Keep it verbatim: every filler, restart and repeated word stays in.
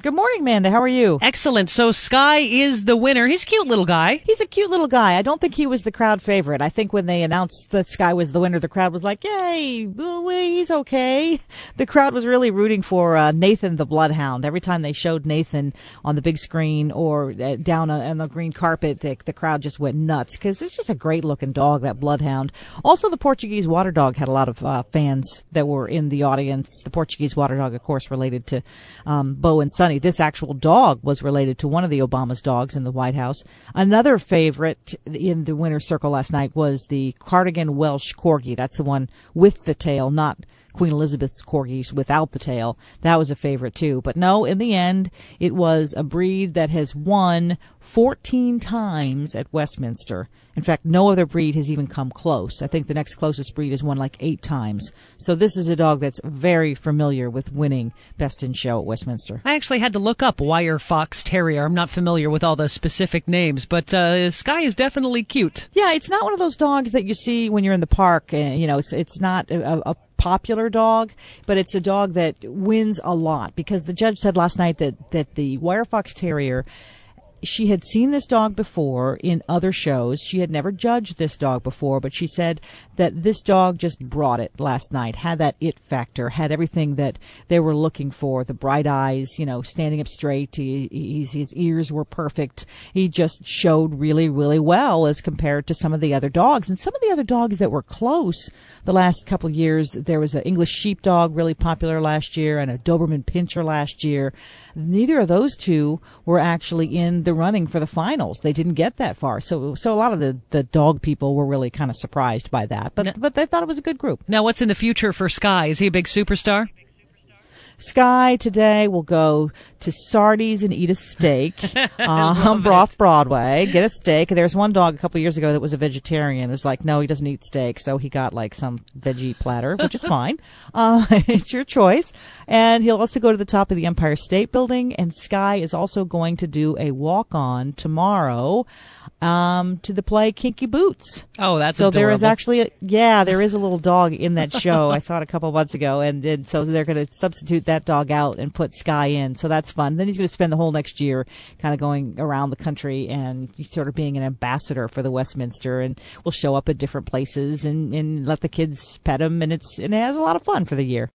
Good morning, Amanda. How are you? Excellent. So Sky is the winner. He's a cute little guy. He's a cute little guy. I don't think he was the crowd favorite. I think when they announced that Sky was the winner, the crowd was like, yay, well, he's okay. The crowd was really rooting for uh, Nathan the Bloodhound. Every time they showed Nathan on the big screen or uh, down uh, on the green carpet, the, the crowd just went nuts because it's just a great-looking dog, that Bloodhound. Also, the Portuguese water dog had a lot of uh, fans that were in the audience. The Portuguese water dog, of course, related to um, Bo and Sonny. This actual dog was related to one of the Obama's dogs in the White House. Another favorite in the winner's circle last night was the Cardigan Welsh Corgi. That's the one with the tail, not Queen Elizabeth's corgis without the tail. That was a favorite too. But no, in the end, it was a breed that has won fourteen times at Westminster. In fact, no other breed has even come close. I think the next closest breed has won like eight times. So this is a dog that's very familiar with winning Best in Show at Westminster. I actually had to look up Wire Fox Terrier. I'm not familiar with all the specific names, but uh, Sky is definitely cute. Yeah, it's not one of those dogs that you see when you're in the park. And, you know, it's it's not a, a popular dog, but it's a dog that wins a lot because the judge said last night that, that the Wire Fox Terrier, she had seen this dog before in other shows. She had never judged this dog before, but she said that this dog just brought it last night, had that it factor, had everything that they were looking for, the bright eyes, you know, standing up straight. He, he's, his ears were perfect. He just showed really, really well as compared to some of the other dogs. And some of the other dogs that were close the last couple of years, there was an English sheepdog really popular last year and a Doberman Pinscher last year. Neither of those two were actually in the running for the finals. They didn't get that far. So so a lot of the, the dog people were really kind of surprised by that. But, now, but they thought it was a good group. Now, what's in the future for Sky? Is he a big superstar? Sky today will go to Sardi's and eat a steak um, off Broadway, get a steak. There's one dog a couple of years ago that was a vegetarian. It was like, no, he doesn't eat steak, so he got like some veggie platter, which is fine. Uh, it's your choice. And he'll also go to the top of the Empire State Building, and Sky is also going to do a walk-on tomorrow um, to the play Kinky Boots. Oh, that's so adorable. There is actually, a, yeah, there is a little dog in that show. I saw it a couple of months ago, and, and so they're going to substitute that dog out and put Sky in. So that's fun. Then he's going to spend the whole next year kind of going around the country and sort of being an ambassador for the Westminster, and will show up at different places and, and let the kids pet him, and it's and it has a lot of fun for the year.